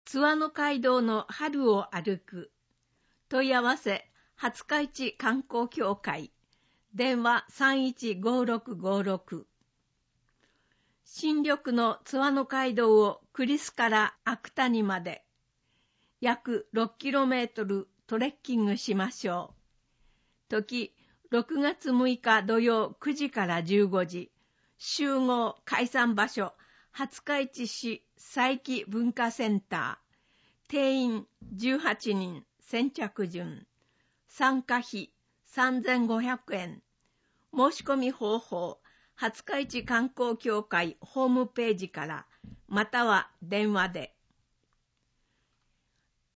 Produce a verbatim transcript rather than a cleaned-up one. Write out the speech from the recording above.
津和野街道の春を歩く。問い合わせ、廿日市観光協会。電話 さんいちごろくごろく。新緑の津和野街道を栗栖から芥谷まで、約ろくキロメートルトレッキングしましょう。時、ろくがつむいか土曜くじからじゅうごじ。集合解散場所、廿日市市佐伯文化センター。定員じゅうはちにん、先着順。参加費さんぜんごひゃくえん。申し込み方法、廿日市観光協会ホームページから、または電話で。